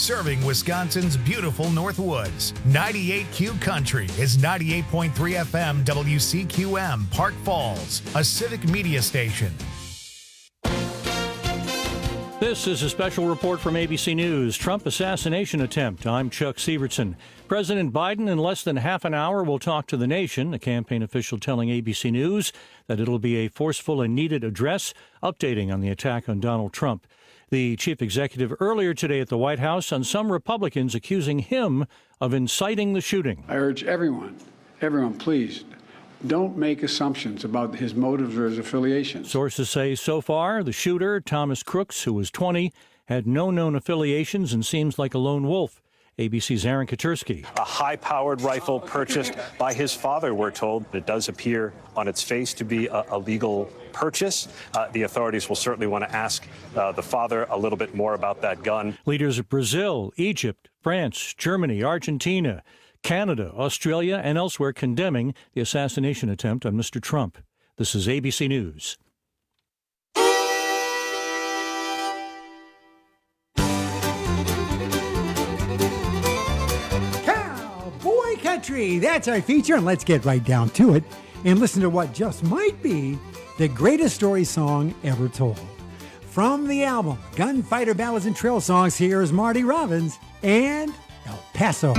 serving Wisconsin's beautiful Northwoods. 98Q Country is 98.3 FM WCQM, Park Falls, a civic media station. This is a special report from ABC News. Trump assassination attempt. I'm Chuck Sievertson. President Biden in less than half an hour will talk to the nation, a campaign official telling ABC News that it'll be a forceful and needed address, updating on the attack on Donald Trump. The chief executive earlier today at the White House on some Republicans accusing him of inciting the shooting. I urge everyone, please, don't make assumptions about his motives or his affiliations. Sources say so far, the shooter, Thomas Crooks, who was 20, had no known affiliations and seems like a lone wolf. ABC's Aaron Katersky. A high-powered rifle purchased by his father, we're told. It does appear on its face to be a legal purchase. The authorities will certainly want to ask the father a little bit more about that gun. Leaders of Brazil, Egypt, France, Germany, Argentina, Canada, Australia, and elsewhere condemning the assassination attempt on Mr. Trump. This is ABC News. Cowboy Country, that's our feature, and let's get right down to it and listen to what just might be the greatest story song ever told. From the album Gunfighter Ballads and Trail Songs, here's Marty Robbins and El Paso.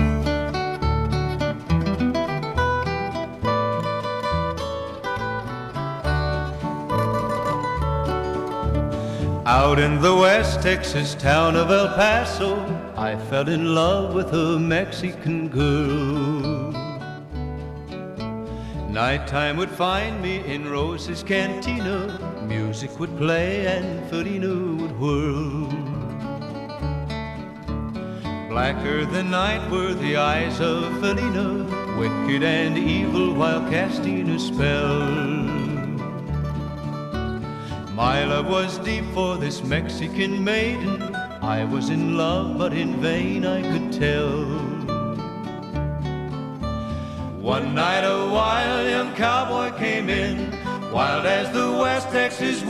Out in the West Texas town of El Paso, I fell in love with a Mexican girl. Nighttime would find me in Rose's Cantina. Music would play and Felina would whirl. Blacker than night were the eyes of Felina, wicked and evil while casting a spell. My love was deep for this Mexican maiden. I was in love, but in vain I could tell. One night a wild young cowboy came in, wild as the West Texas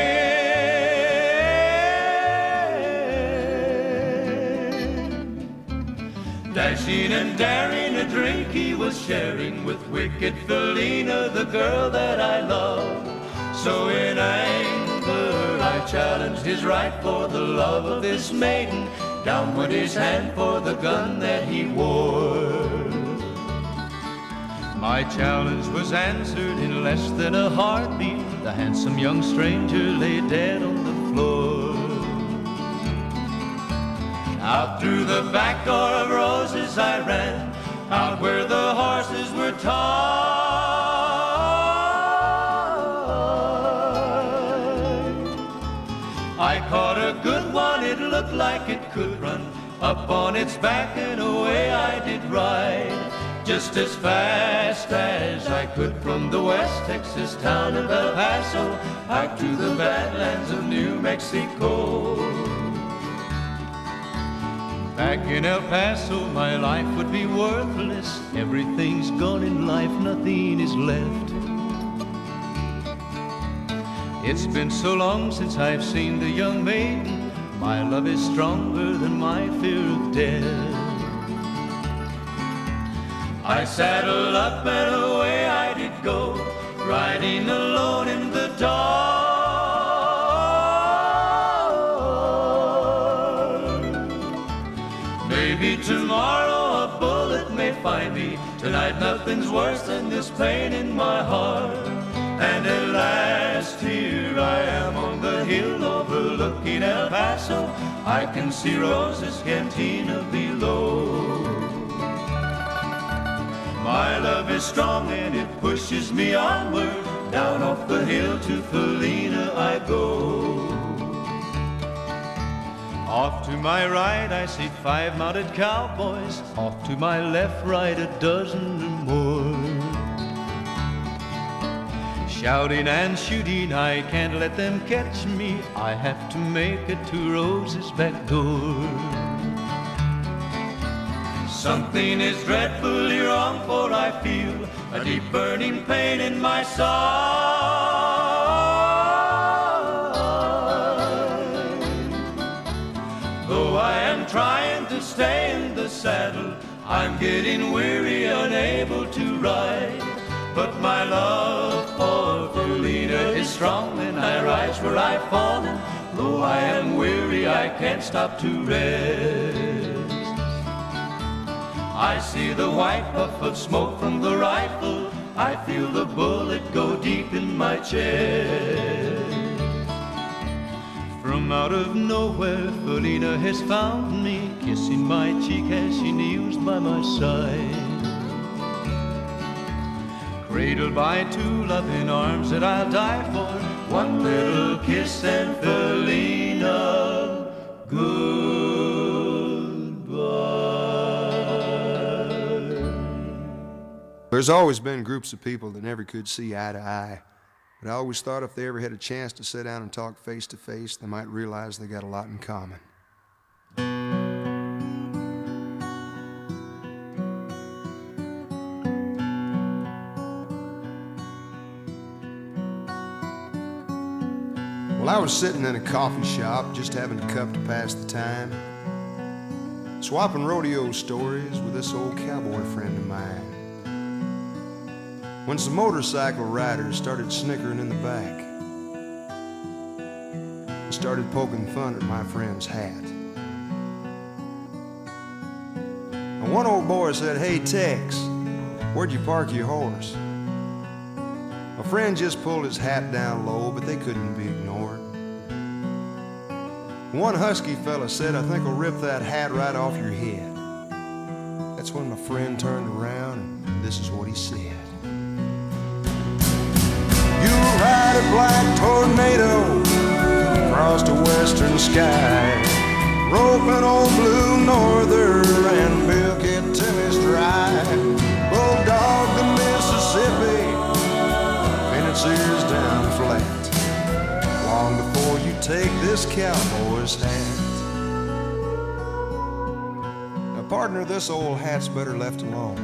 wind. Dashing and daring, a drink he was sharing with wicked Felina, the girl that I love. So in anger I challenged his right for the love of this maiden. Down went his hand for the gun that he wore. My challenge was answered in less than a heartbeat. The handsome young stranger lay dead on the floor. Out through the back door of Roses I ran, out where the horses were tied. I caught a good one, it looked like it could run. Up on its back and away I did ride, just as fast as I could from the West Texas town of El Paso out to the badlands of New Mexico. Back in El Paso my life would be worthless. Everything's gone in life, nothing is left. It's been so long since I've seen the young maiden. My love is stronger than my fear of death. I saddled up and away I did go, riding alone in the dark. Maybe tomorrow a bullet may find me. Tonight nothing's worse than this pain in my heart. And at last here I am on the hill overlooking El Paso. I can see Rose's Cantina below. My love is strong and it pushes me onward. Down off the hill to Felina I go. Off to my right I see 5 mounted cowboys. Off to my left, right, a dozen or more. Shouting and shooting, I can't let them catch me. I have to make it to Rose's back door. Something is dreadfully wrong, for I feel a deep burning pain in my side. Though I am trying to I'm getting weary, unable to ride, but my love for Felina is strong, and I rise where I've fallen. Though I am weary, I can't stop to rest. I see the white puff of smoke from the rifle, I feel the bullet go deep in my chest. From out of nowhere, Felina has found me, kissing my cheek as she kneels by my side. Cradled by two loving arms that I'll die for, one little kiss and Felina, goodbye. There's always been groups of people that never could see eye to eye. But I always thought if they ever had a chance to sit down and talk face to face, they might realize they got a lot in common. Well, I was sitting in a coffee shop, just having a cup to pass the time, swapping rodeo stories with this old cowboy friend of mine, when some motorcycle riders started snickering in the back and started poking fun at my friend's hat. And one old boy said, "Hey, Tex, where'd you park your horse?" My friend just pulled his hat down low, but they couldn't be ignored. One husky fella said, "I think I'll rip that hat right off your head." That's when my friend turned around, and this is what he said. "You ride a black tornado across the western sky, roping old blue norther and milk it till it's dry. Bulldog the Mississippi, and its ears down flat, long before you take this cowboy's hat." Now, partner, this old hat's better left alone.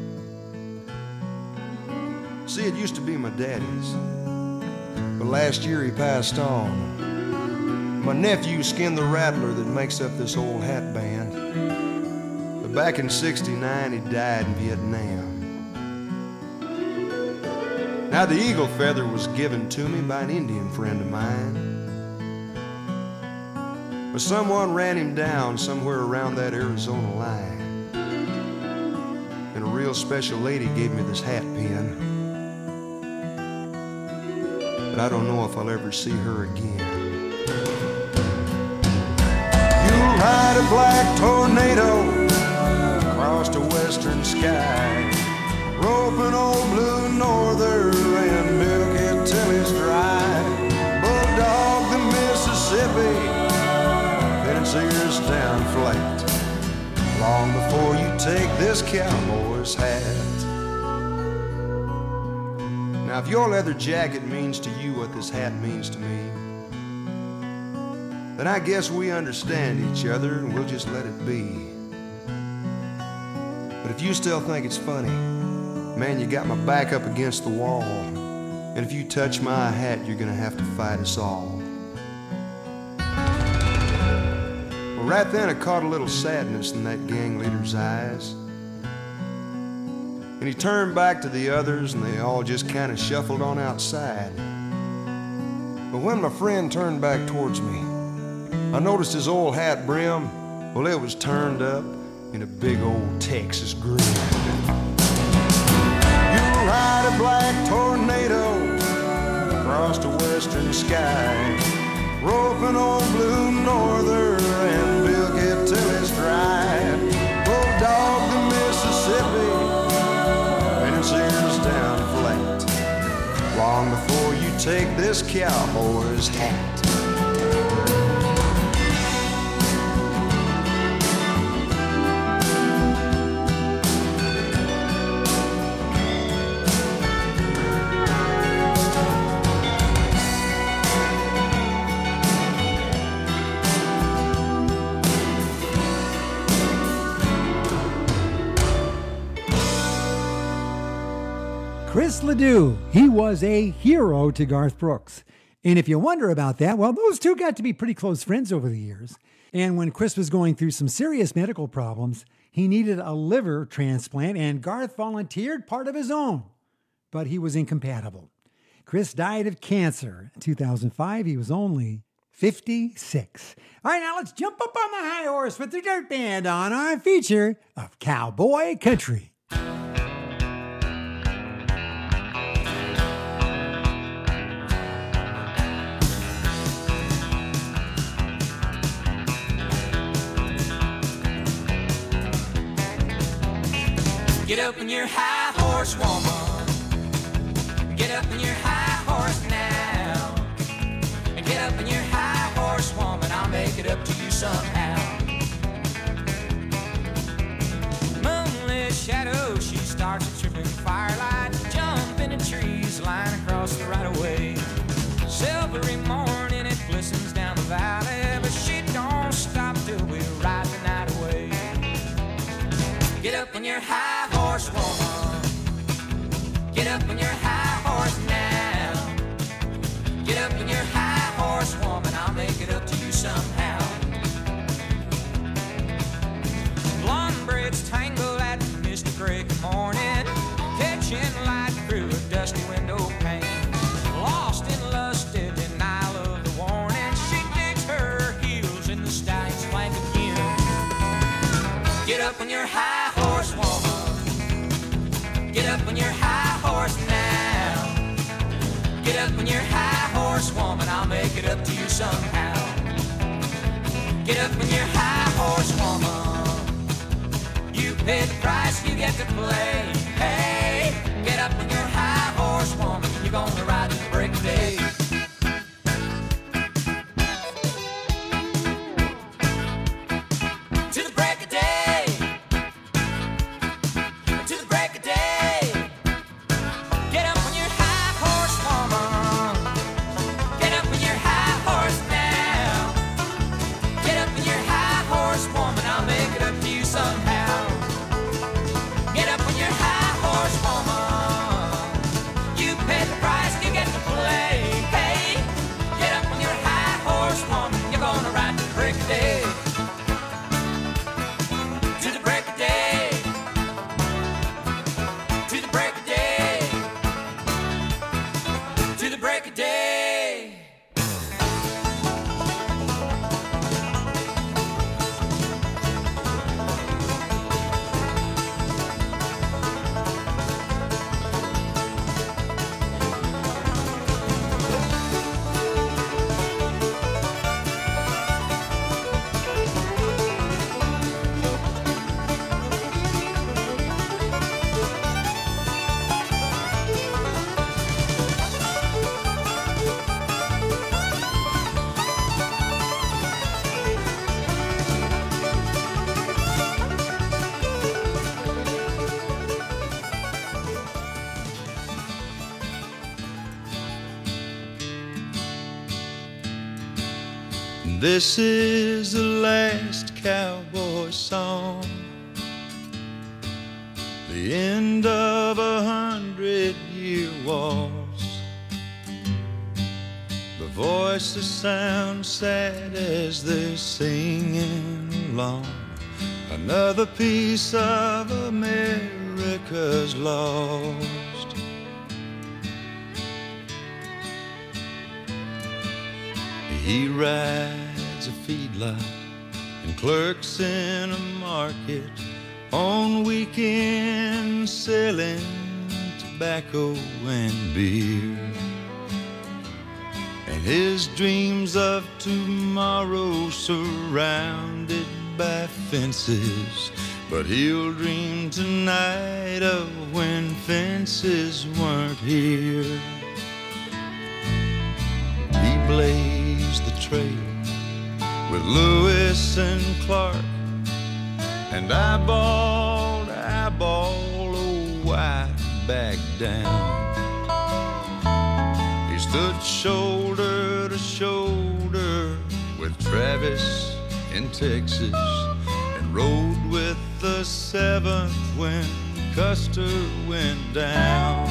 See, it used to be my daddy's, but last year he passed on. My nephew skinned the rattler that makes up this old hat band, but back in '69 he died in Vietnam. Now the eagle feather was given to me by an Indian friend of mine, but someone ran him down somewhere around that Arizona line, and a real special lady gave me this hat pin, but I don't know if I'll ever see her again. You ride a black tornado across the western sky, roping old blue norther and milk it till it's dry. Bulldog the Mississippi, and its ears down flat, long before you take this cowboy's hat. Now, if your leather jacket means to you what this hat means to me, then I guess we understand each other and we'll just let it be. But if you still think it's funny, man, you got my back up against the wall, and if you touch my hat, you're gonna have to fight us all. Well, right then I caught a little sadness in that gang leader's eyes, and he turned back to the others, and they all just kind of shuffled on outside. But when my friend turned back towards me, I noticed his old hat brim, well, it was turned up in a big old Texas grin. You ride a black tornado across the western sky, roping old blue norther and milk it till it's dry. Bulldog the Mississippi, and its ears down flat, long before you take this cowboy's hat. Chris Ledoux, he was a hero to Garth Brooks. And if you wonder about that, well, those two got to be pretty close friends over the years. And when Chris was going through some serious medical problems, He needed a liver transplant, and Garth volunteered part of his own, but he was incompatible. Chris died of cancer in 2005. He was only 56. All right, now let's jump up on the high horse with the Dirt Band on our feature of Cowboy Country. Get up in your high horse, woman. Get up in your high horse now. And get up in your high horse, woman. I'll make it up to you somehow. Moonlit shadow, she starts a tripping firelight. Jump into trees, lying across the right of way. Silvery morning, it glistens down the valley, but she don't stop till we ride the night away. Get up in your high horse, woman. Get up in your high horse now. Get up in your high horse, woman. I'll make it up to you somehow. Blonde braids tangle at misty break of morning, catching light through a dusty window pane. Lost in lust in denial of the warning, she digs her heels in the stallion's flank again. Get up in your high horse, woman. Get up on your high horse now. Get up on your high horse, woman. I'll make it up to you somehow. Get up on your high horse, woman. You pay the price, you get to play. Hey, get up on your high horse, woman. You're gonna ride to the break of day. To the break of day. This is the last cowboy song, the end of 100-year wars. The voices sound sad as they're singing along. Another piece of America's lost. He rides a feedlot and clerks in a market on weekends, selling tobacco and beer. And his dreams of tomorrow surrounded by fences, but he'll dream tonight of when fences weren't here. He blazed the trail with Lewis and Clark, and eyeball to eyeball, oh, why back down? He stood shoulder to shoulder with Travis in Texas, and rode with the 7th when Custer went down.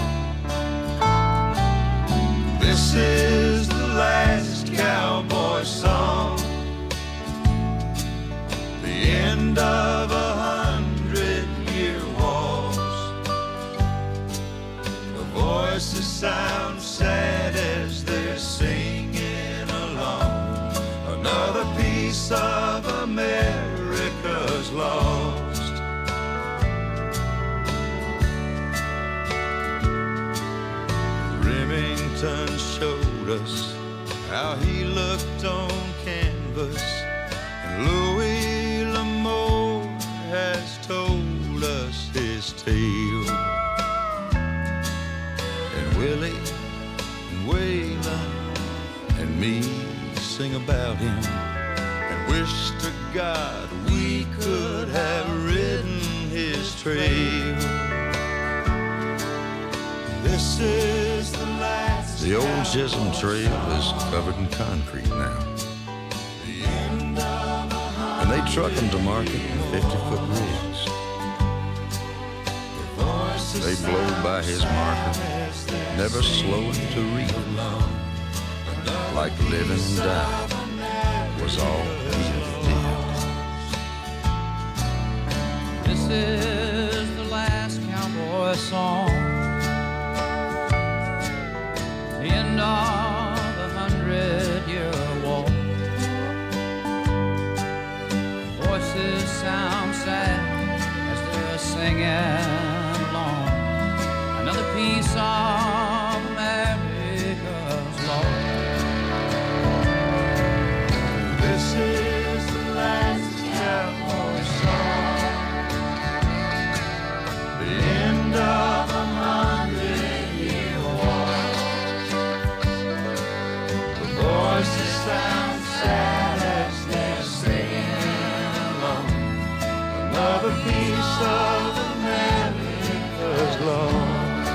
This is the last cowboy song, the end of 100 sound sad as they're singing along. Another piece of America's lost. Remington showed us how he looked on canvas, and Louis L'Amour has told us his tale. And Willie and Waylon and me sing about him and wish to God we could have ridden his trail. This is the last. The old Chisholm Trail is covered in concrete now. And they truck them to market in 50-foot rigs. They blow by his marker, never slowing to read. Like living and dying was all he ever did. This is the last cowboy song. The end of the 100-year war. Voices sound sad as they're singing along. Another piece of America's lost. This is the last cowboy song. The end of a 100-year war. The voices sound sad as they're singing along. Another piece of America's lost.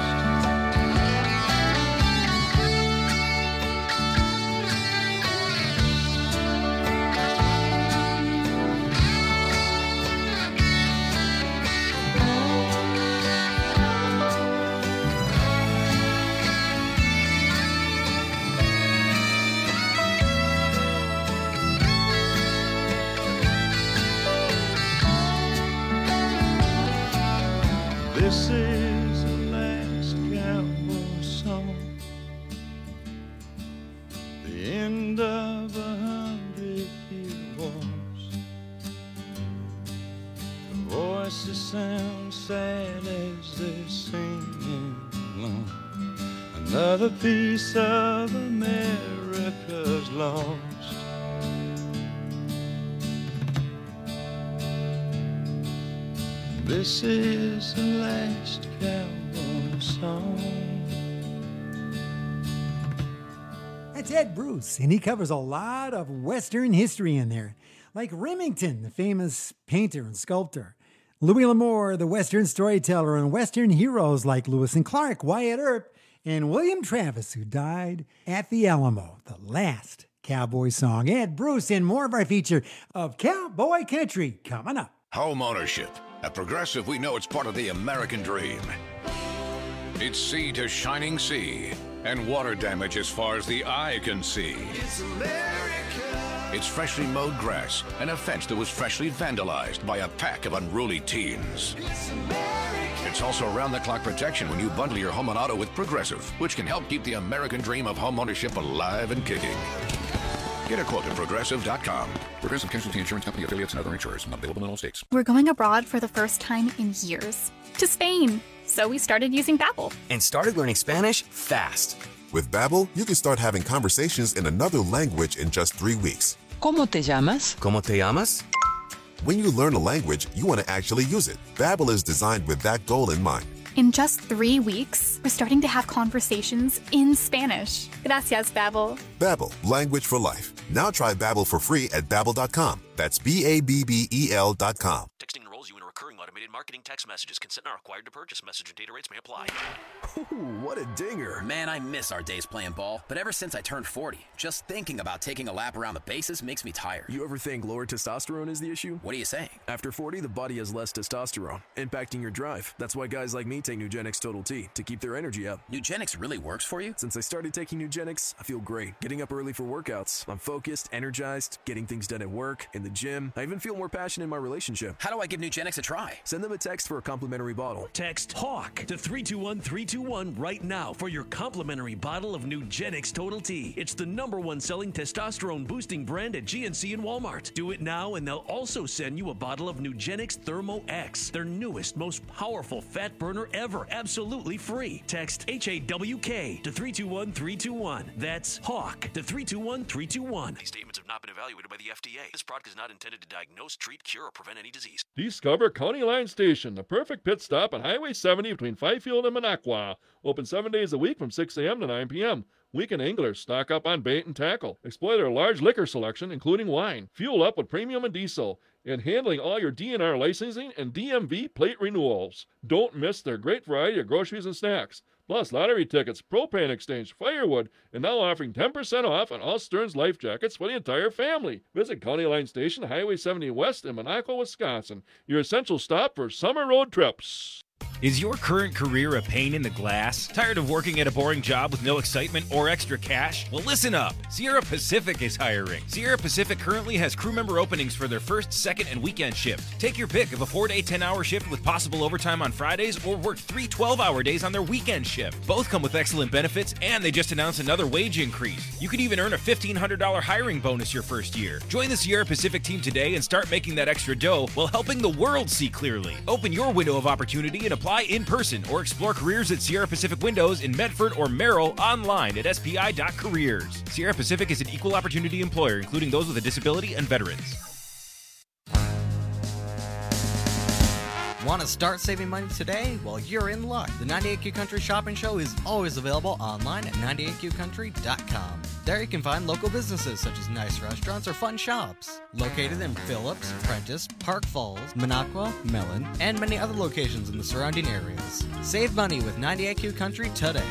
This is the last cowboy song. The end of 100-year wars. The voices sound sad as they're singing along. Another piece of America's lost. This is the last cowboy song. That's Ed Bruce, and he covers a lot of Western history in there, like Remington, the famous painter and sculptor, Louis L'Amour, the Western storyteller, and Western heroes like Lewis and Clark, Wyatt Earp, and William Travis, who died at the Alamo, the last cowboy song. Ed Bruce, and more of our feature of Cowboy Country coming up. Home ownership. At Progressive, we know it's part of the American dream. It's sea to shining sea, and water damage as far as the eye can see. It's America. It's freshly mowed grass and a fence that was freshly vandalized by a pack of unruly teens. It's America. It's also round-the-clock protection when you bundle your home and auto with Progressive, which can help keep the American dream of home ownership alive and kicking. Get a quote at Progressive.com. Progressive Casualty Insurance Company, affiliates, and other insurers. Not available in all states. We're going abroad for the first time in years. To Spain. So we started using Babbel. And started learning Spanish fast. With Babbel, you can start having conversations in another language in just 3 weeks. ¿Cómo te llamas? ¿Cómo te llamas? When you learn a language, you want to actually use it. Babbel is designed with that goal in mind. In just 3 weeks, we're starting to have conversations in Spanish. Gracias, Babbel. Babbel, language for life. Now try Babbel for free at Babbel.com. That's BABBEL.com. Texting enrolls you in a recurring automated marketing text messages. Consent not required to purchase. Message and data rates may apply. Ooh, what a dinger. Man, I miss our days playing ball. But ever since I turned 40, just thinking about taking a lap around the bases makes me tired. You ever think lower testosterone is the issue? What are you saying? After 40, the body has less testosterone, impacting your drive. That's why guys like me take Nugenix Total T to keep their energy up. Nugenix really works for you? Since I started taking Nugenix, I feel great. Getting up early for workouts. I'm focused, energized, getting things done at work, in the gym. I even feel more passion in my relationship. How do I give Nugenix a try? Send them a text for a complimentary bottle. Text HAWK to 321-321 right now for your complimentary bottle of Nugenix Total T. It's the #1 selling testosterone boosting brand at GNC and Walmart. Do it now and they'll also send you a bottle of Nugenix Thermo X, their newest, most powerful fat burner ever, absolutely free. Text HAWK to 321-321. That's HAWK to 321-321. These statements have not been evaluated by the FDA. This product is not intended to diagnose, treat, cure, or prevent any disease. Discover County Line Station, the perfect pit stop on Highway 70 between Fifield and Minocqua. Open 7 days a week from 6 a.m. to 9 p.m. Weekend anglers stock up on bait and tackle. Explore their large liquor selection, including wine. Fuel up with premium and diesel. And handling all your DNR licensing and DMV plate renewals. Don't miss their great variety of groceries and snacks. Plus lottery tickets, propane exchange, firewood, and now offering 10% off on all Stearns life jackets for the entire family. Visit County Line Station, Highway 70 West in Monaco, Wisconsin. Your essential stop for summer road trips. Is your current career a pain in the glass? Tired of working at a boring job with no excitement or extra cash? Well, listen up. Sierra Pacific is hiring. Sierra Pacific currently has crew member openings for their first, second, and weekend shift. Take your pick of a 4-day, 10-hour shift with possible overtime on Fridays, or work 3 12-hour days on their weekend shift. Both come with excellent benefits, and they just announced another wage increase. You could even earn a $1,500 hiring bonus your first year. Join the Sierra Pacific team today and start making that extra dough while helping the world see clearly. Open your window of opportunity and apply in person, or explore careers at Sierra Pacific Windows in Medford or Merrill online at spi.careers. Sierra Pacific is an equal opportunity employer, including those with a disability and veterans. Want to start saving money today? Well, you're in luck. The 98Q Country Shopping Show is always available online at 98QCountry.com. There you can find local businesses such as nice restaurants or fun shops. Located in Phillips, Prentice, Park Falls, Minocqua, Mellon, and many other locations in the surrounding areas. Save money with 98Q Country today.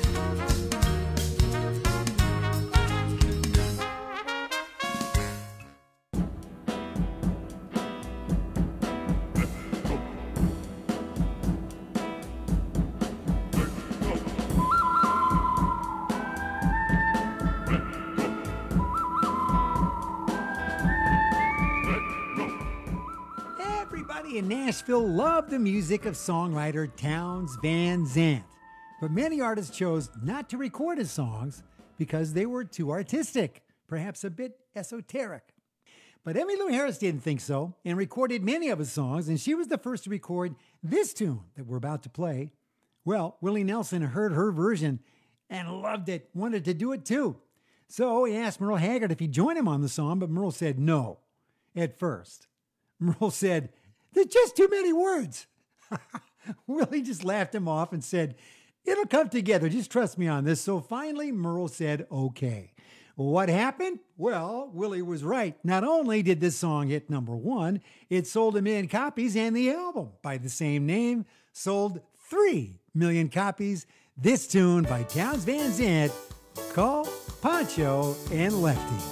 In Nashville loved the music of songwriter Townes Van Zandt, but many artists chose not to record his songs because they were too artistic, perhaps a bit esoteric. But Emmylou Harris didn't think so and recorded many of his songs, and she was the first to record this tune that we're about to play. Well, Willie Nelson heard her version and loved it, wanted to do it too. So he asked Merle Haggard if he'd join him on the song, but Merle said no at first. Merle said, "There's just too many words." Willie just laughed him off and said, "It'll come together. Just trust me on this." So finally, Merle said, okay. What happened? Well, Willie was right. Not only did this song hit #1, it sold 1 million copies, and the album by the same name sold 3 million copies. This tune by Townes Van Zandt called Poncho and Lefty.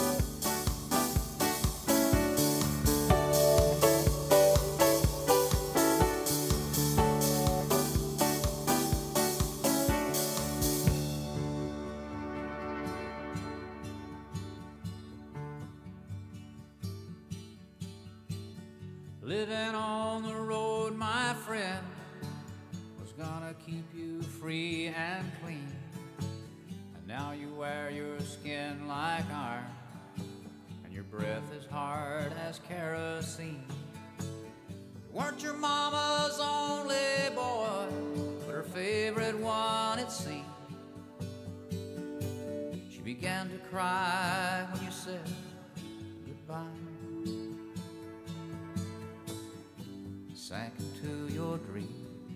Living on the road, my friend, was gonna keep you free and clean. And now you wear your skin like iron, and your breath is hard as kerosene. You weren't your mama's only boy, but her favorite one, it seemed. She began to cry when you said goodbye. Sank into your dream.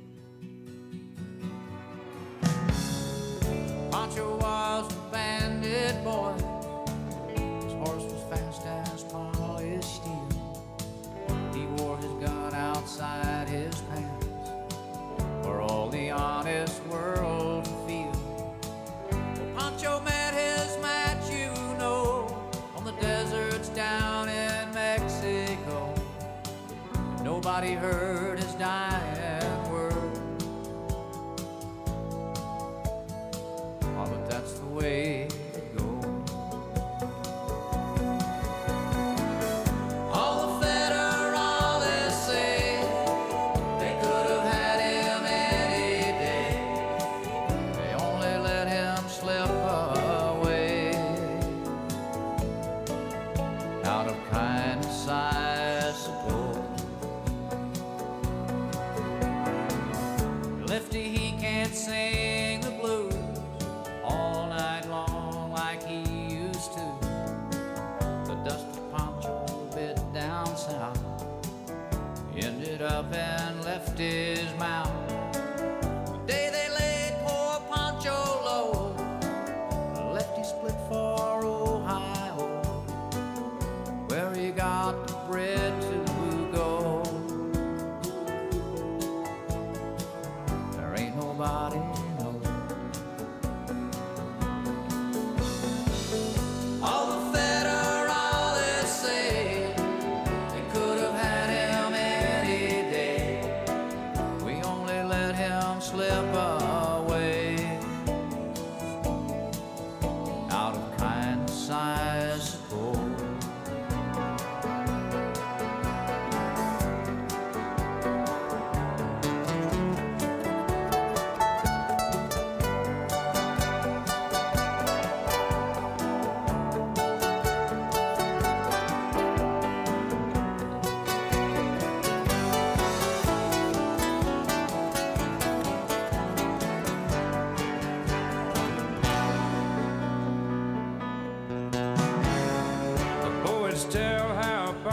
Pancho was a bandit boy. His horse was fast as polished steel. He wore his gun outside his pants for all the honest world to feel. Well, Pancho met his match, you know, on the deserts down in Mexico. Nobody heard his dying word. Oh, but that's the way it goes. All the federales say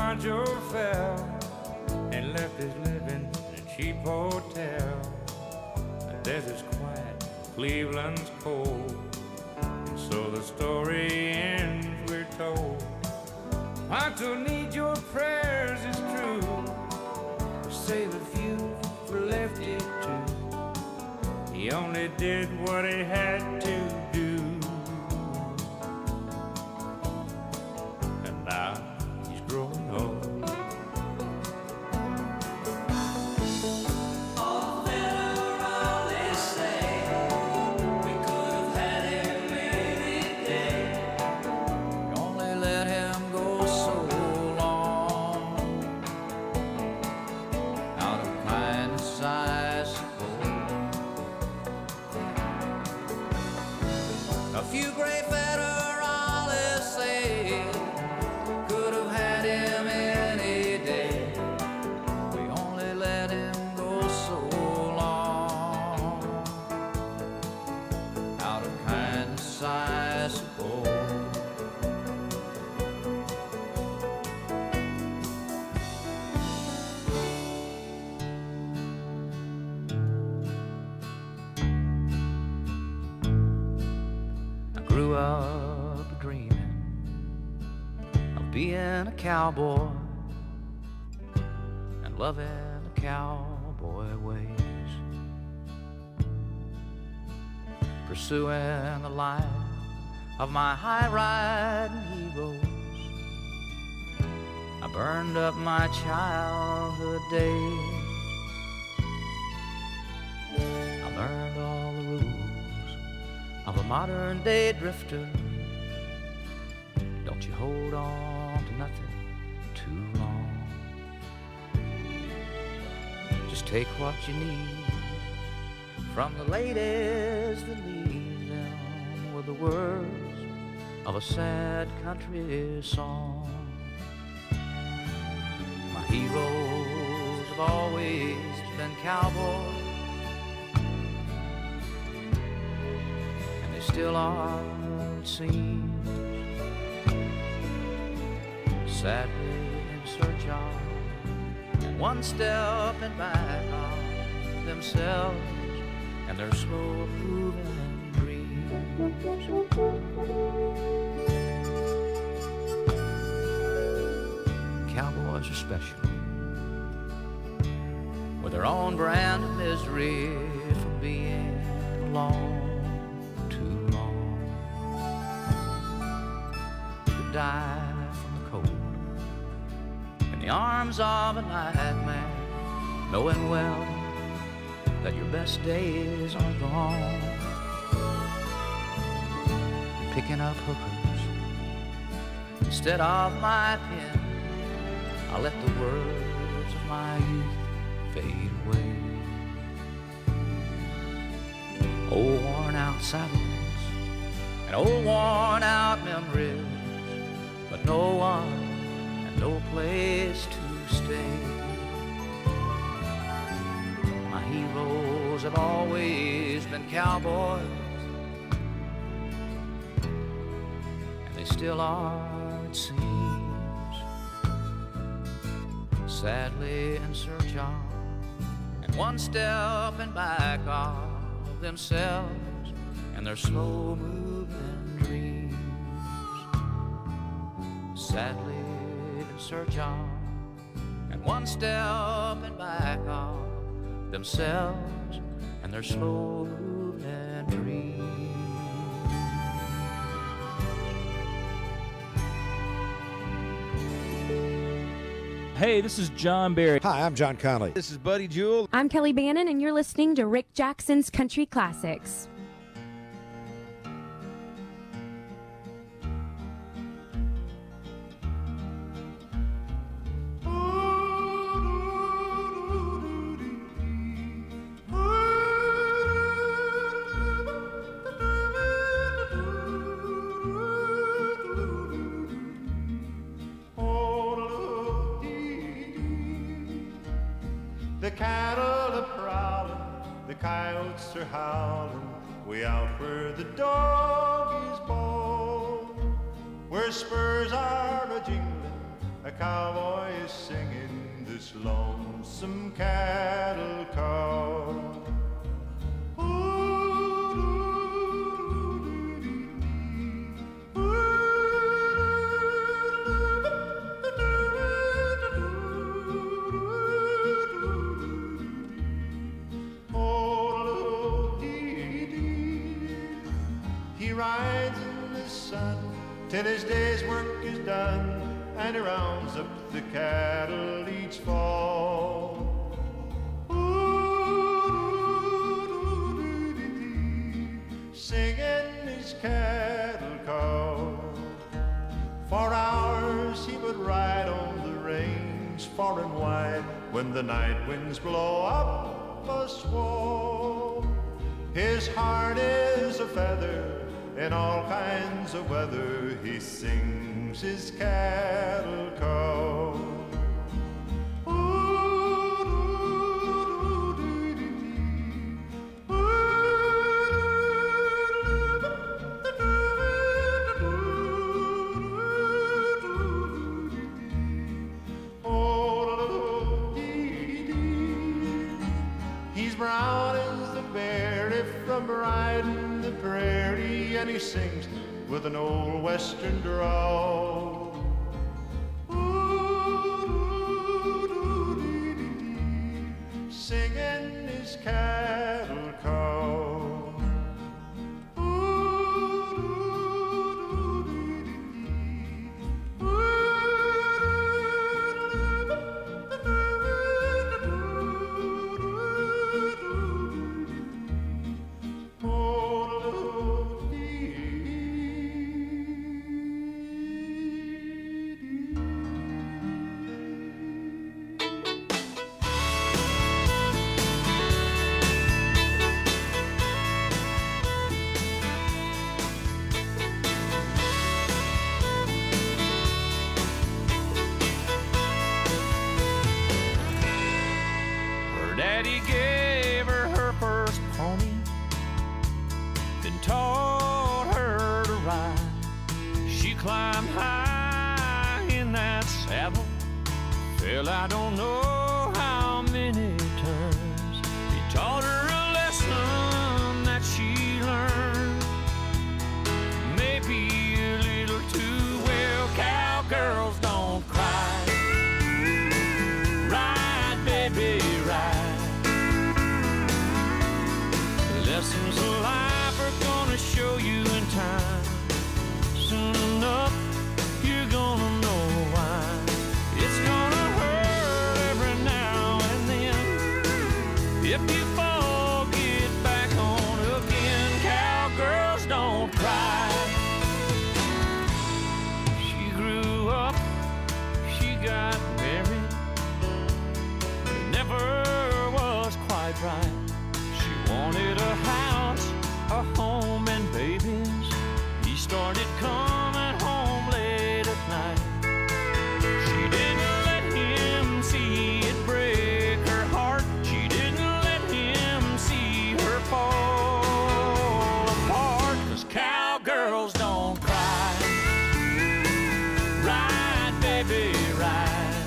Pancho fell and left his living in a cheap hotel. The desert's quiet, Cleveland's cold, and so the story ends, we're told. Pancho needs your prayers, it's true, to save a few for Lefty too. He only did what he had to do, and now he's growing old. Cowboy and loving the cowboy ways, pursuing the life of my high-riding heroes. I burned up my childhood days. I learned all the rules of a modern-day drifter. Don't you hold on to nothing too long. Just take what you need from the ladies that leave them with the words of a sad country song. My heroes have always been cowboys, and they still are, it seems. Sadly in search of, and one step and back of themselves and their slow moving dreams. Cowboys are special with their own brand of misery from being alone too long. You could die in the arms of a nightmare, knowing well that your best days are gone. Picking up hookers instead of my pen, I let the words of my youth fade away. Old worn out saddles and old worn out memories, but no one, no place to stay. My heroes have always been cowboys, and they still are, it seems. Sadly in search of, and one step and back of themselves and their slow moving dreams. Sadly search of, and one step and back of themselves and their slow moving dreams. Hey, this is John Barry. Hi, I'm John Conley. This is Buddy Jewell. I'm Kelly Bannon, and you're listening to Rick Jackson's Country Classics. The cattle are prowling, the coyotes are howling, way out where the dog is born, where spurs are a-jingling a cowboy is singing this lonesome cattle call. He rides in the sun till his day's work is done, and he rounds up the cattle each fall. Singing his cattle call. For hours he would ride on the range far and wide, when the night winds blow up a squall. His heart is a feather in all kinds of weather. He sings his cattle call. He's brown as the berry from riding the prairie, and he sings with an old western drawl. Singing his cattle call. Her daddy gave her her first pony, then taught her to ride. She climbed high in that saddle, fell I don't know how many times. He taught her a lesson that she learned, maybe a little too well. Cowgirls don't cry. Ride, baby, ride. Lessons of life are gonna show you in time. Soon enough, you're gonna know why. It's gonna hurt every now and then. If you fall, get back on again. Cowgirls don't cry. She grew up, she got married, but it never was quite right. She wanted a house, a home, and babies. He started coming home late at night. She didn't let him see it break her heart. She didn't let him see her fall apart. 'Cause cowgirls don't cry. Ride, baby, ride.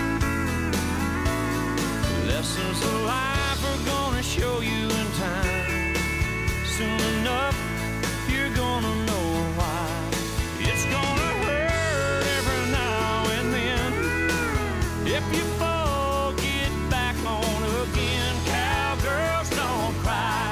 Lessons of life are gonna show you in time. Soon enough, you're gonna know why. It's gonna hurt every now and then. If you fall, get back on again. Cowgirls don't cry.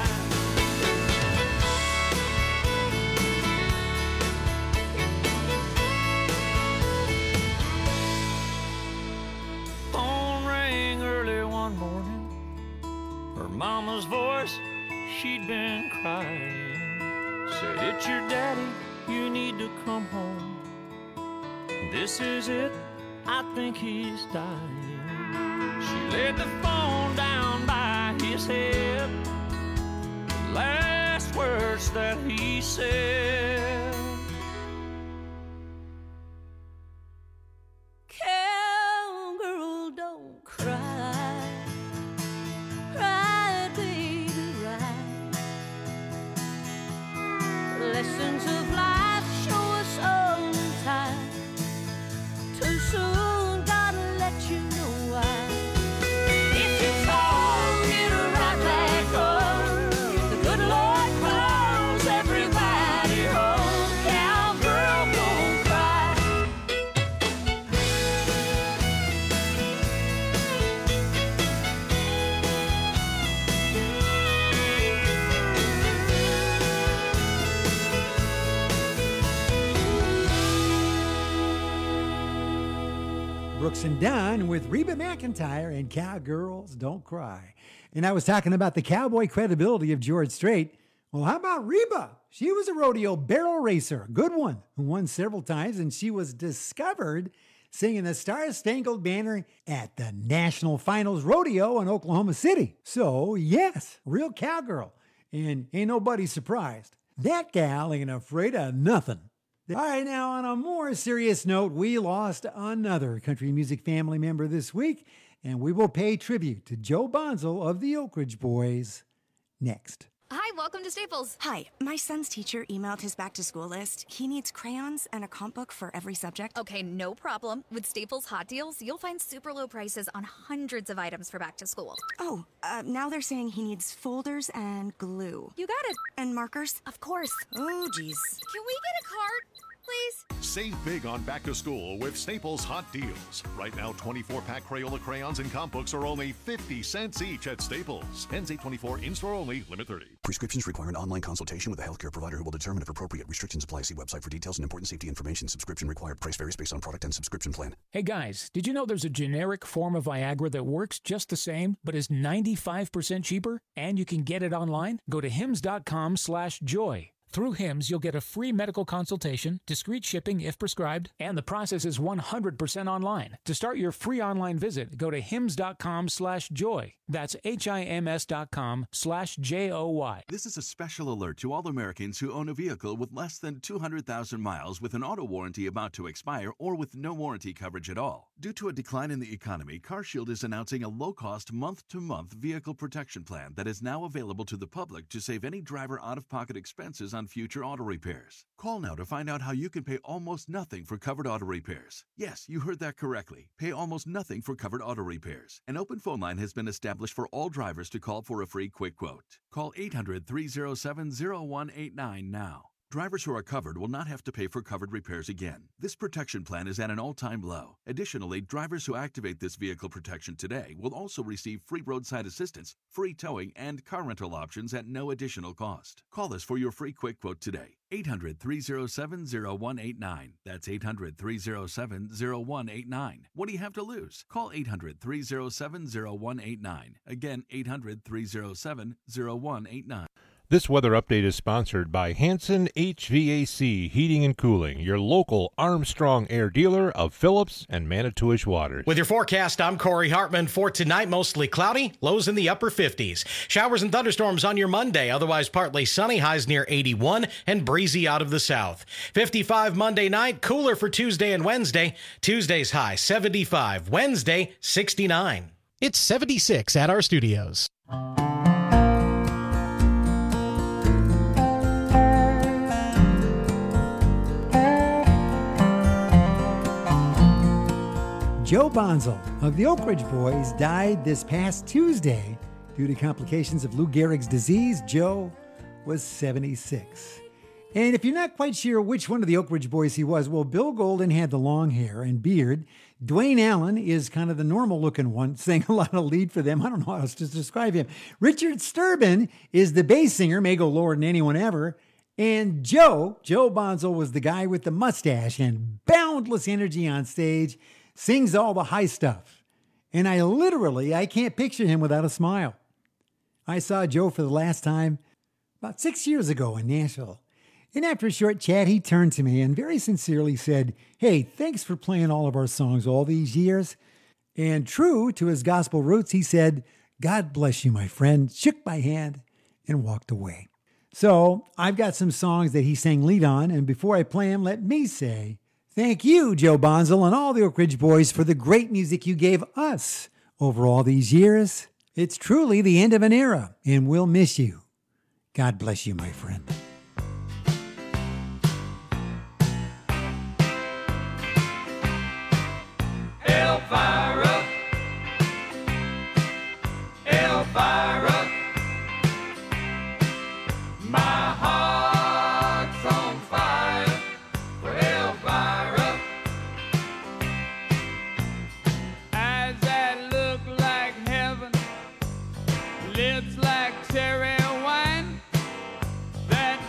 Phone rang early one morning. Her mama's voice, she'd been crying. Said, "It's your daddy, you need to come home. This is it, I think he's dying." She laid the phone down by his head. The last words that he said, Cowgirl, don't cry. Ride, baby, ride. Lessons of life show us sometimes too soon Brooks and Dunn with Reba McEntire and Cowgirls Don't Cry. And I was talking about the cowboy credibility of George Strait. Well, how about Reba? She was a rodeo barrel racer, a good one, who won several times, and she was discovered singing the Star-Spangled Banner at the National Finals Rodeo in Oklahoma City. So, yes, real cowgirl. And ain't nobody surprised. That gal ain't afraid of nothing. All right, now on a more serious note, we lost another country music family member this week, and we will pay tribute to Joe Bonzel of the Oak Ridge Boys next. Hi, welcome to Staples. Hi, my son's teacher emailed his back-to-school list. He needs crayons and a comp book for every subject. Okay, no problem. With Staples Hot Deals, you'll find super low prices on hundreds of items for back to school. Oh, now they're saying he needs folders and glue. You got it. And markers? Of course. Oh, geez. Can we get a card, please? Save big on back to school with Staples Hot Deals. Right now, 24-pack Crayola crayons and comp books are only 50 cents each at Staples. Ends 8/24, in-store only, limit 30. Prescriptions require an online consultation with a healthcare provider who will determine if appropriate. Restrictions apply. See website for details and important safety information. Subscription required. Price varies based on product and subscription plan. Hey guys, did you know there's a generic form of Viagra that works just the same, but is 95% cheaper? And you can get it online? Go to hims.com/joy. Through HIMS, you'll get a free medical consultation, discreet shipping if prescribed, and the process is 100% online. To start your free online visit, go to hims.com/joy. That's HIMS.com/JOY. This is a special alert to all Americans who own a vehicle with less than 200,000 miles with an auto warranty about to expire or with no warranty coverage at all. Due to a decline in the economy, CarShield is announcing a low-cost month-to-month vehicle protection plan that is now available to the public to save any driver out-of-pocket expenses on future auto repairs. Call now to find out how you can pay almost nothing for covered auto repairs. Yes, you heard that correctly. Pay almost nothing for covered auto repairs. An open phone line has been established for all drivers to call for a free quick quote. Call 800-307-0189 now. Drivers who are covered will not have to pay for covered repairs again. This protection plan is at an all-time low. Additionally, drivers who activate this vehicle protection today will also receive free roadside assistance, free towing, and car rental options at no additional cost. Call us for your free quick quote today. 800-307-0189. That's 800-307-0189. What do you have to lose? Call 800-307-0189. Again, 800-307-0189. This weather update is sponsored by Hanson HVAC Heating and Cooling, your local Armstrong Air dealer of Phillips and Manitowish Waters. With your forecast, I'm Corey Hartman. For tonight, mostly cloudy, lows in the upper 50s. Showers and thunderstorms on your Monday, otherwise partly sunny, highs near 81, and breezy out of the south. 55 Monday night, cooler for Tuesday and Wednesday. Tuesday's high 75, Wednesday 69. It's 76 at our studios. Joe Bonzel of the Oak Ridge Boys died this past Tuesday due to complications of Lou Gehrig's disease. Joe was 76. And if you're not quite sure which one of the Oak Ridge Boys he was, well, Bill Golden had the long hair and beard. Dwayne Allen is kind of the normal-looking one, sang a lot of lead for them. I don't know how else to describe him. Richard Sturban is the bass singer, may go lower than anyone ever. And Joe Bonzel was the guy with the mustache and boundless energy on stage, sings all the high stuff. And I can't picture him without a smile. I saw Joe for the last time about 6 years ago in Nashville. And after a short chat, he turned to me and very sincerely said, "Hey, thanks for playing all of our songs all these years." And true to his gospel roots, he said, "God bless you, my friend," shook my hand and walked away. So I've got some songs that he sang lead on. And before I play them, let me say, thank you, Joe Bonzel and all the Oak Ridge Boys, for the great music you gave us over all these years. It's truly the end of an era, and we'll miss you. God bless you, my friend. Elvira, Elvira, my heart's on fire for Elvira. Eyes that look like heaven, lips like cherry wine, that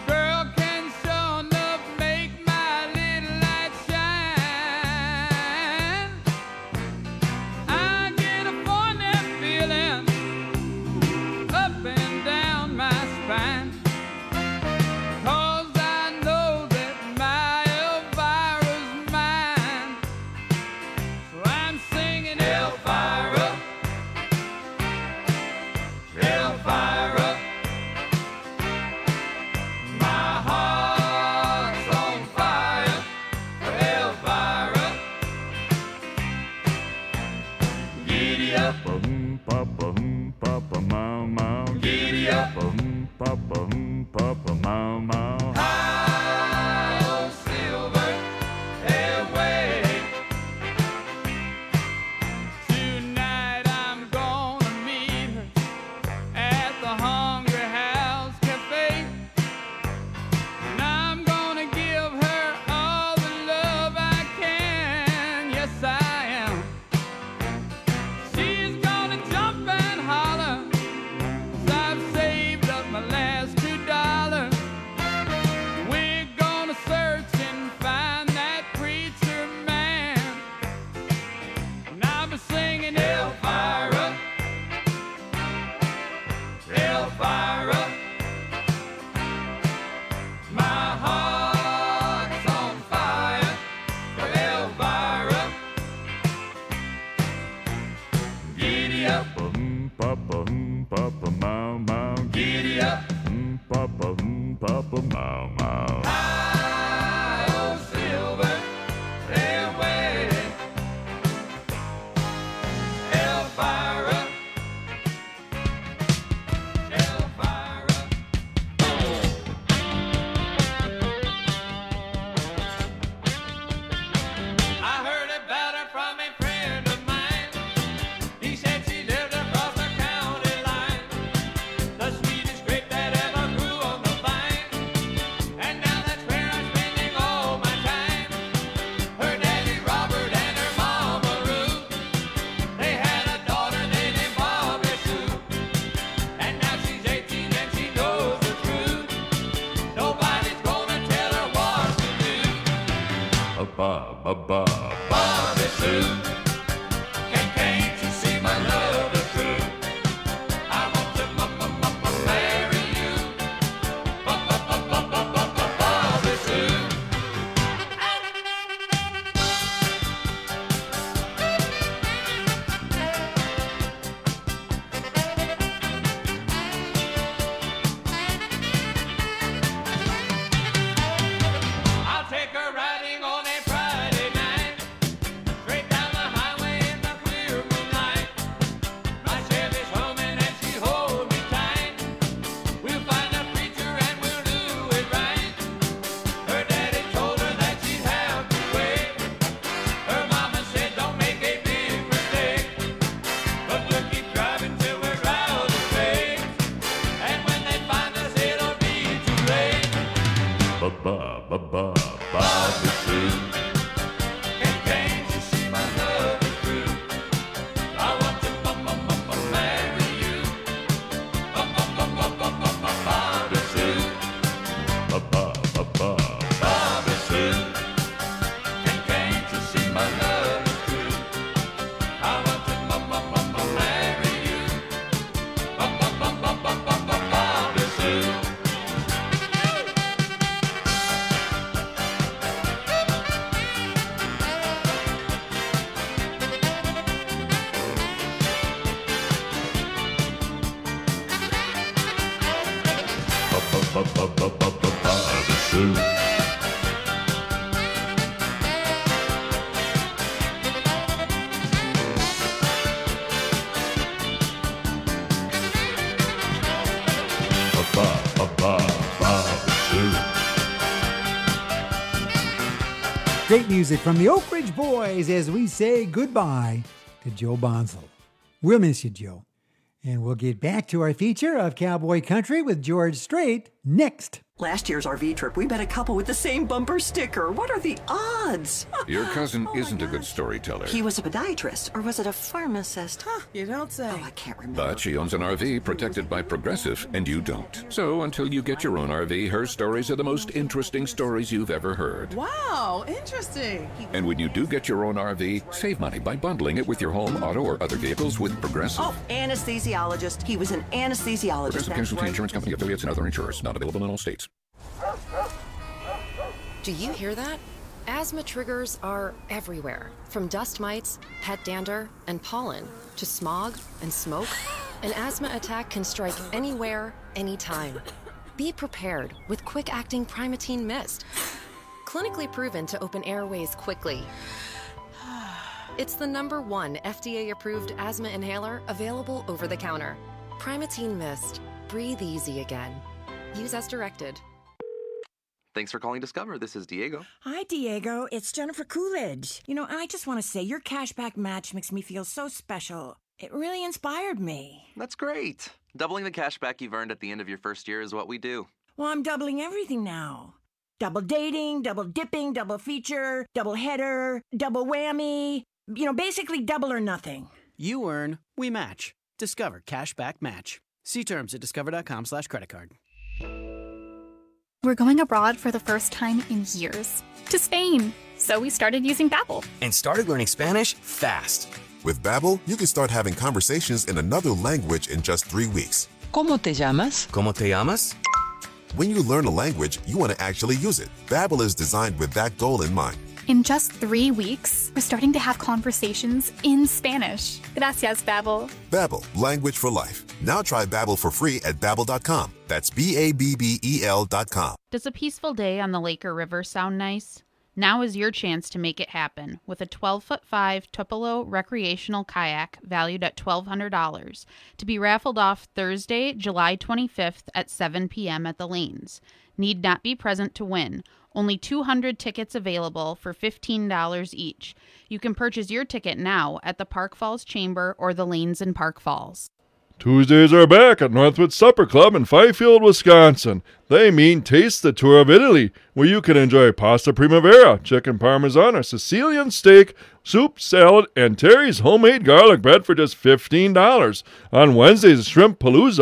Ba-ba-ba-ba-ba. Bobby Sue, can't you see my love is true? I want to marry you. Bobby Sue. I'll take her riding on a Friday night, straight down the highway in the clear moonlight. My Chevy's humming and she hold me tight. We'll find a preacher and we'll do it right. Her daddy told her that she'd have to wait. Her mama said don't make a big mistake, but we'll keep driving till we're out of space. And when they find us it'll be too late. Ba-ba-ba-ba, Bobby Sue. Can't you see my love is true? I want to marry you. Bobby Sue. Ba-ba-ba-ba, Bobby Sue. Can't you see my love is true? I want to marry you. Bobby Sue. Bobby Sue. Bobby Sue. Great music from the Oak Ridge Boys as we say goodbye to Joe Bonsall. We'll miss you, Joe. And we'll get back to our feature of Cowboy Country with George Strait next. Last year's RV trip, we met a couple with the same bumper sticker. What are the odds? Your cousin isn't a good storyteller. He was a podiatrist, or was it a pharmacist? You don't say. Oh, I can't remember. But she owns an RV protected by Progressive, and you don't. So until you get your own RV, her stories are the most interesting stories you've ever heard. Wow, interesting. And when you do get your own RV, save money by bundling it with your home, auto, or other vehicles with Progressive. Oh, anesthesiologist. He was an anesthesiologist. Progressive Casualty Insurance Company, affiliates, and other insurers. Not available in all states. Do you hear that? Asthma triggers are everywhere, from dust mites, pet dander, and pollen, to smog and smoke. An asthma attack can strike anywhere, anytime. Be prepared with quick-acting Primatene Mist. Clinically proven to open airways quickly. It's the #1 FDA-approved asthma inhaler available over the counter. Primatene Mist. Breathe easy again. Use as directed. Thanks for calling Discover. This is Diego. Hi, Diego. It's Jennifer Coolidge. You know, I just want to say your cashback match makes me feel so special. It really inspired me. That's great. Doubling the cash back you've earned at the end of your first year is what we do. Well, I'm doubling everything now. Double dating, double dipping, double feature, double header, double whammy. You know, basically double or nothing. You earn, we match. Discover Cashback Match. See terms at discover.com/creditcard. We're going abroad for the first time in years. To Spain. So we started using Babbel. And started learning Spanish fast. With Babbel, you can start having conversations in another language in just 3 weeks. ¿Cómo te llamas? ¿Cómo te llamas? When you learn a language, you want to actually use it. Babbel is designed with that goal in mind. In just 3 weeks, we're starting to have conversations in Spanish. Gracias, Babbel. Babbel, language for life. Now try Babbel for free at Babbel.com. That's BABBEL.com. Does a peaceful day on the lake or river sound nice? Now is your chance to make it happen with a 12'5" Tupelo recreational kayak valued at $1,200 to be raffled off Thursday, July 25th at 7 p.m. at the lanes. Need not be present to win. Only 200 tickets available for $15 each. You can purchase your ticket now at the Park Falls Chamber or the lanes in Park Falls. Tuesdays are back at Northwood Supper Club in Fifield, Wisconsin. They mean Taste the Tour of Italy, where you can enjoy pasta primavera, chicken parmesan, or Sicilian steak, soup, salad, and Terry's homemade garlic bread for just $15. On Wednesdays, Shrimp Palooza.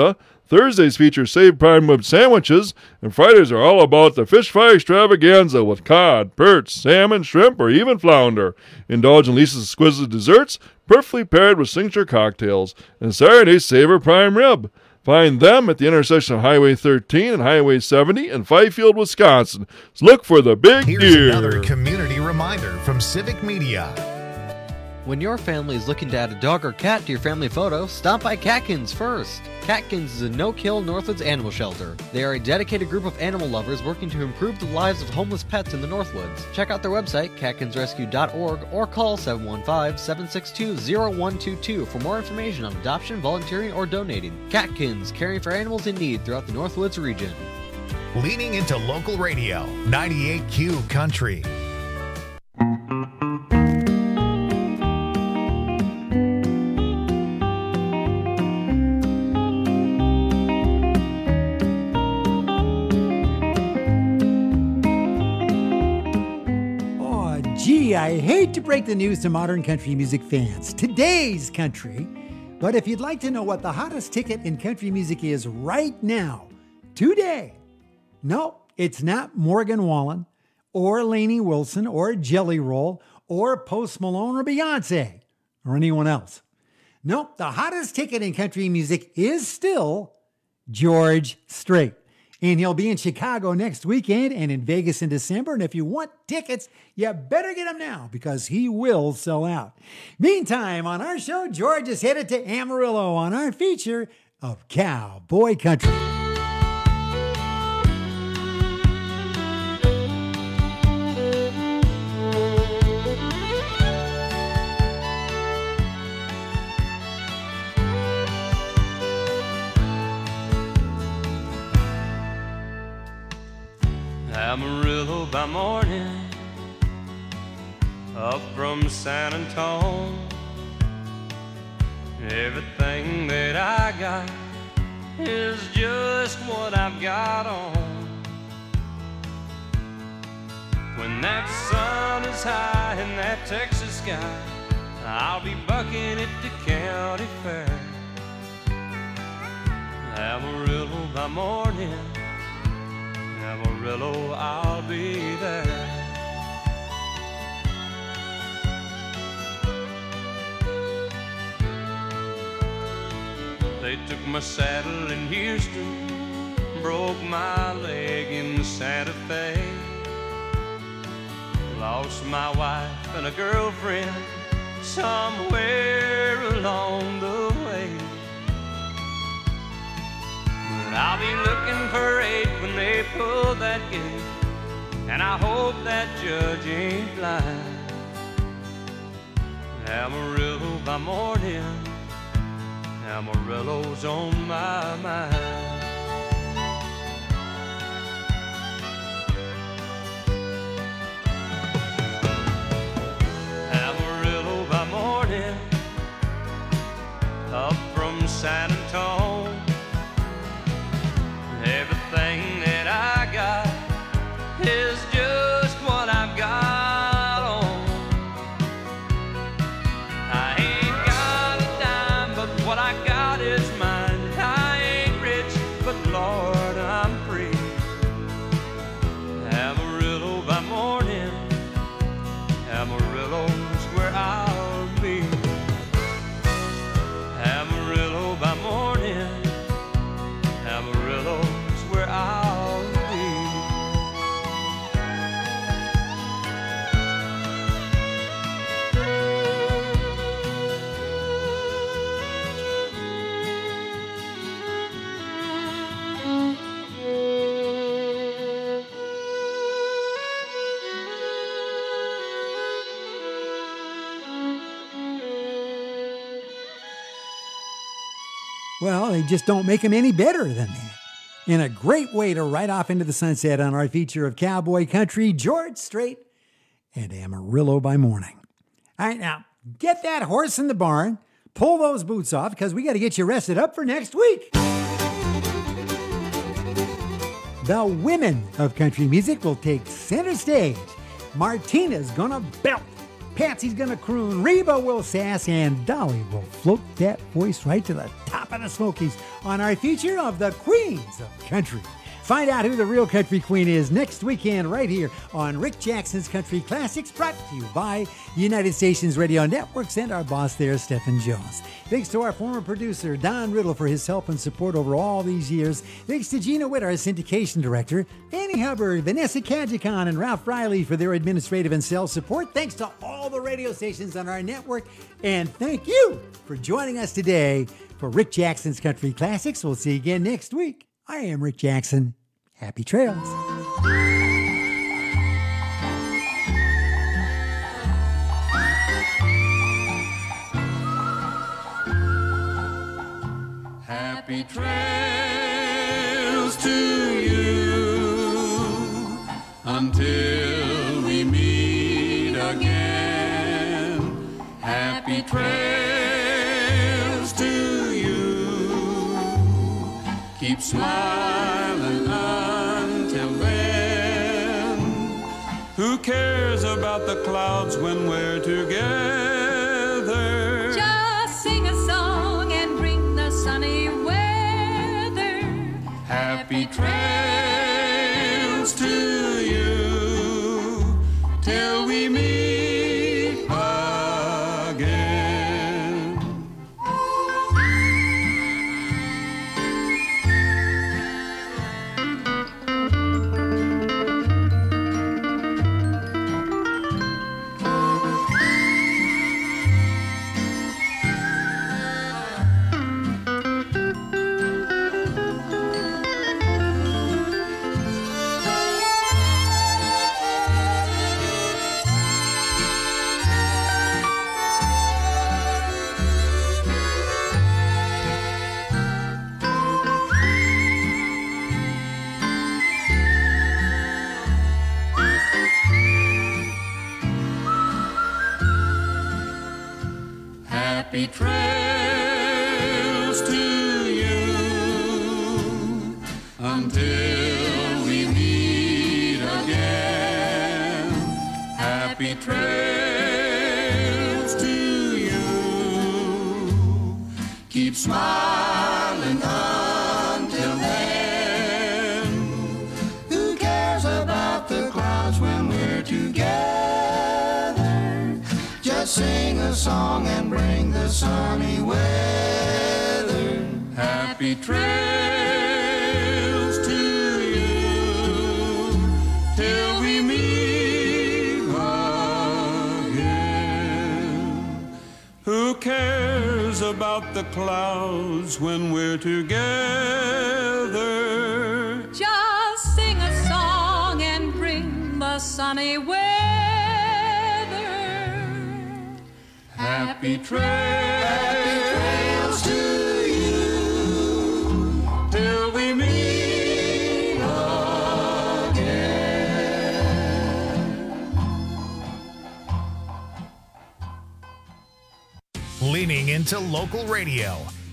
Thursdays feature Save Prime Rib sandwiches, and Fridays are all about the fish fry extravaganza with cod, perch, salmon, shrimp, or even flounder. Indulge in Lisa's exquisite desserts, perfectly paired with signature cocktails. And Saturdays savor prime rib. Find them at the intersection of Highway 13 and Highway 70 in Fifield, Wisconsin. So look for the big Here's deer. another community reminder from Civic Media. When your family is looking to add a dog or cat to your family photo, stop by Catkins first. Catkins is a no-kill Northwoods animal shelter. They are a dedicated group of animal lovers working to improve the lives of homeless pets in the Northwoods. Check out their website, catkinsrescue.org, or call 715-762-0122 for more information on adoption, volunteering, or donating. Catkins, caring for animals in need throughout the Northwoods region. Leaning into local radio, 98Q Country. I hate to break the news to modern country music fans. Today's country. But if you'd like to know what the hottest ticket in country music is right now, today, no, it's not Morgan Wallen or Lainey Wilson or Jelly Roll or Post Malone or Beyonce or anyone else. Nope, the hottest ticket in country music is still George Strait. And he'll be in Chicago next weekend and in Vegas in December. And if you want tickets, you better get them now because he will sell out. Meantime, on our show, George is headed to Amarillo on our feature of Cowboy Country. Amarillo by morning, up from San Antone. Everything that I got is just what I've got on. When that sun is high in that Texas sky, I'll be bucking at the county fair. Amarillo by morning, Amarillo, I'll be there. They took my saddle in Houston, broke my leg in Santa Fe. Lost my wife and a girlfriend somewhere along the way. I'll be looking for 8 when they pull that gate, and I hope that judge ain't blind. Amarillo by morning, Amarillo's on my mind. Amarillo by morning, up from San Antone. Everything that I got is just what I've got on. I ain't got a dime, but what I got is mine. I ain't rich, but Lord, I'm free. Amarillo by morning, Amarillo's where I'll be. Amarillo by morning, Amarillo where I'll be. Well, they just don't make them any better than that. And a great way to ride off into the sunset on our feature of Cowboy Country, George Strait and Amarillo by morning. All right, now, get that horse in the barn, pull those boots off, because we got to get you rested up for next week. The women of country music will take center stage. Martina's gonna belt, Patsy's gonna croon, Reba will sass, and Dolly will float that voice right to the top top of the Smokies on our feature of the Queens of Country. Find out who the real country queen is next weekend right here on Rick Jackson's Country Classics, brought to you by United Stations Radio Networks and our boss there, Stephen Jones. Thanks to our former producer, Don Riddle, for his help and support over all these years. Thanks to Gina Witt, our syndication director, Fanny Hubbard, Vanessa Kajikon, and Ralph Riley for their administrative and sales support. Thanks to all the radio stations on our network. And thank you for joining us today for Rick Jackson's Country Classics. We'll see you again next week. I am Rick Jackson. Happy trails. Happy trails to you until we meet again. Happy trails to you. Keep smiling until then. Who cares about the clouds when we're together? Just sing a song and bring the sunny weather. Happy trails to you till we meet again. Happy trails to you until we meet again. Happy trails to you. Keep smiling until then. Who cares about the clouds when we're together? Just sing a song and bring the sunny weather. Happy trails to you till we meet again. Who cares about the clouds when we're together? Just sing a song and bring the sunny weather. Happy trails to you till we meet again. Leaning into local radio.